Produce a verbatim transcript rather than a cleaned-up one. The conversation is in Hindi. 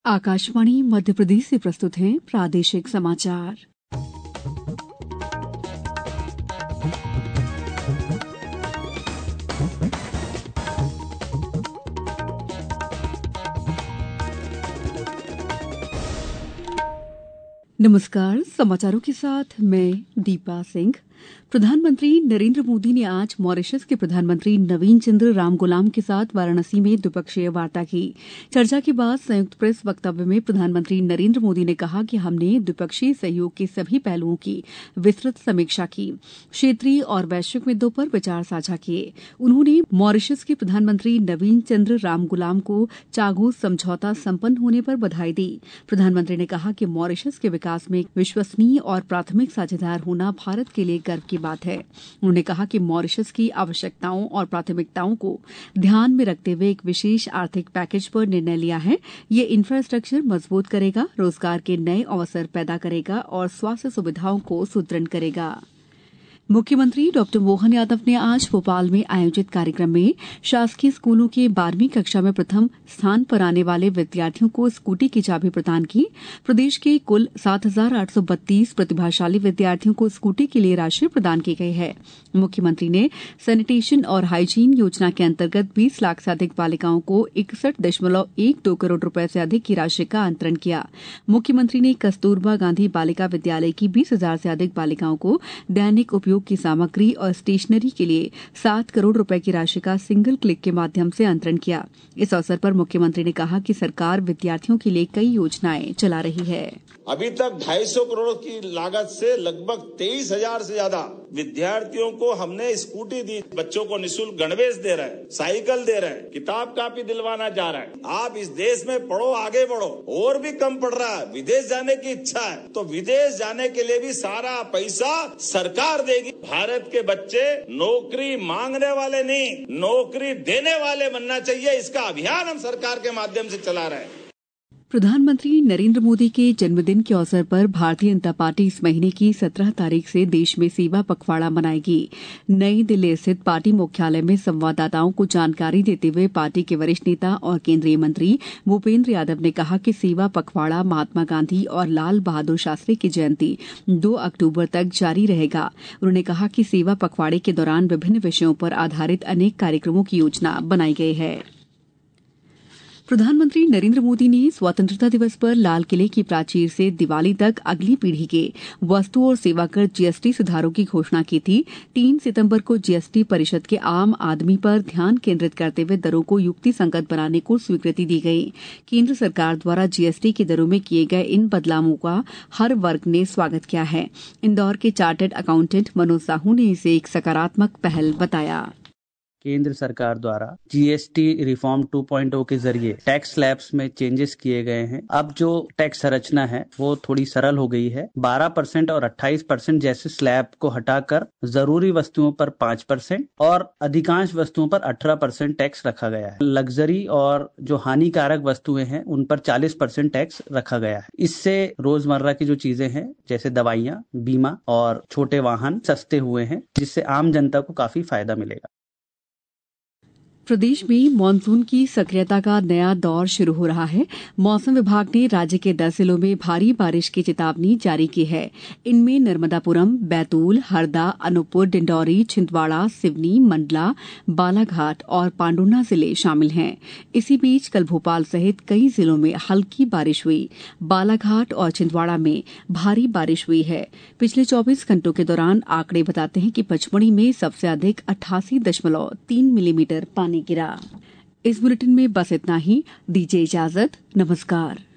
आकाशवाणी मध्य प्रदेश से प्रस्तुत हैं प्रादेशिक समाचार। नमस्कार, समाचारों के साथ मैं दीपा सिंह। प्रधानमंत्री नरेंद्र मोदी ने आज मॉरिशस के प्रधानमंत्री नवीन चंद्र रामगुलाम के साथ वाराणसी में द्विपक्षीय वार्ता की। चर्चा के बाद संयुक्त प्रेस वक्तव्य में प्रधानमंत्री नरेंद्र मोदी ने कहा कि हमने द्विपक्षीय सहयोग के सभी पहलुओं की विस्तृत समीक्षा की, क्षेत्रीय और वैश्विक मुद्दों पर विचार साझा किए। उन्होंने मॉरिशस के प्रधानमंत्री नवीन चंद्र रामगुलाम को चागोस समझौता संपन्न होने पर बधाई दी। प्रधानमंत्री ने कहा कि मॉरिशस के विकास में एक विश्वसनीय और प्राथमिक साझेदार होना भारत के लिए गर्व की बात है। उन्होंने कहा कि मॉरिशस की आवश्यकताओं और प्राथमिकताओं को ध्यान में रखते हुए एक विशेष आर्थिक पैकेज पर निर्णय लिया है। ये इंफ्रास्ट्रक्चर मजबूत करेगा, रोजगार के नए अवसर पैदा करेगा और स्वास्थ्य सुविधाओं को सुदृढ़ करेगा। मुख्यमंत्री डॉक्टर मोहन यादव ने आज भोपाल में आयोजित कार्यक्रम में शासकीय स्कूलों के बारहवीं कक्षा में प्रथम स्थान पर आने वाले विद्यार्थियों को स्कूटी की चाबी प्रदान की। प्रदेश के कुल सात हजार आठ सौ बत्तीस प्रतिभाशाली विद्यार्थियों को स्कूटी के लिए राशि प्रदान की गई है। मुख्यमंत्री ने सैनिटेशन और हाइजीन योजना के अंतर्गत बीस लाख से अधिक बालिकाओं को इकसठ दशमलव एक दो करोड़ रुपए से अधिक की राशि का अंतरण किया। मुख्यमंत्री ने कस्तूरबा गांधी बालिका विद्यालय की बीस हजार से अधिक बालिकाओं को दैनिक उपयोग की सामग्री और स्टेशनरी के लिए सात करोड़ रुपए की राशि का सिंगल क्लिक के माध्यम से अंतरण किया। इस अवसर पर मुख्यमंत्री ने कहा कि सरकार विद्यार्थियों के लिए कई योजनाएं चला रही है। अभी तक ढाई सौ करोड़ की लागत से लगभग तेईस हजार से ज्यादा विद्यार्थियों को हमने स्कूटी दी। बच्चों को निःशुल्क गणवेश दे रहे हैं, साइकिल दे रहे हैं, किताब कापी दिलवाना जा रहा है। आप इस देश में पढ़ो, आगे बढ़ो। और भी कम पड़ रहा है, विदेश जाने की इच्छा है तो विदेश जाने के लिए भी सारा पैसा सरकार देगी। भारत के बच्चे नौकरी मांगने वाले नहीं, नौकरी देने वाले बनना चाहिए। इसका अभियान हम सरकार के माध्यम से चला रहे हैं। प्रधानमंत्री नरेंद्र मोदी के जन्मदिन के अवसर पर भारतीय जनता पार्टी इस महीने की सत्रह तारीख से देश में सेवा पखवाड़ा मनाएगी। नई दिल्ली स्थित पार्टी मुख्यालय में संवाददाताओं को जानकारी देते हुए पार्टी के वरिष्ठ नेता और केंद्रीय मंत्री भूपेंद्र यादव ने कहा कि सेवा पखवाड़ा महात्मा गांधी और लाल बहादुर शास्त्री की जयंती दो अक्टूबर तक जारी रहेगा। उन्होंने कहा कि सेवा पखवाड़े के दौरान विभिन्न विषयों पर आधारित अनेक कार्यक्रमों की योजना बनाई गई है। प्रधानमंत्री नरेंद्र मोदी ने स्वतंत्रता दिवस पर लाल किले की प्राचीर से दिवाली तक अगली पीढ़ी के वस्तु और सेवा कर जीएसटी सुधारों की घोषणा की थी। तीन सितंबर को जीएसटी परिषद के आम आदमी पर ध्यान केंद्रित करते हुए दरों को युक्तिसंगत बनाने को स्वीकृति दी गई। केंद्र सरकार द्वारा जीएसटी की दरों में किए गए इन बदलावों का हर वर्ग ने स्वागत किया है। इंदौर के चार्टर्ड अकाउंटेंट मनोज साहू ने इसे एक सकारात्मक पहल बताया। केंद्र सरकार द्वारा GST reform two point O के जरिए टैक्स स्लैब्स में चेंजेस किए गए हैं। अब जो टैक्स संरचना है वो थोड़ी सरल हो गई है। बारह परसेंट और अट्ठाईस परसेंट जैसे स्लैब को हटाकर जरूरी वस्तुओं पर पाँच परसेंट और अधिकांश वस्तुओं पर अठारह परसेंट टैक्स रखा गया है। लग्जरी और जो हानिकारक वस्तुएं हैं उन पर चालीस परसेंट टैक्स रखा गया है। इससे रोजमर्रा की जो चीजें हैं जैसे दवाइयां, बीमा और छोटे वाहन सस्ते हुए हैं, जिससे आम जनता को काफी फायदा मिलेगा। प्रदेश में मानसून की सक्रियता का नया दौर शुरू हो रहा है। मौसम विभाग ने राज्य के दस जिलों में भारी बारिश की चेतावनी जारी की है। इनमें नर्मदापुरम, बैतूल, हरदा, अनूपपुर, डिंडौरी, छिंदवाड़ा, सिवनी, मंडला, बालाघाट और पांडुर्ना जिले शामिल हैं। इसी बीच कल भोपाल सहित कई जिलों में हल्की बारिश हुई। बालाघाट और छिंदवाड़ा में भारी बारिश हुई है। पिछले चौबीस घंटों के दौरान आंकड़े बताते हैं कि पचमढ़ी में सबसे अधिक अट्ठासी दशमलव तीन मिलीमीटर पानी गिरा। इस बुलेटिन में बस इतना ही। दीजिए इजाजत। नमस्कार।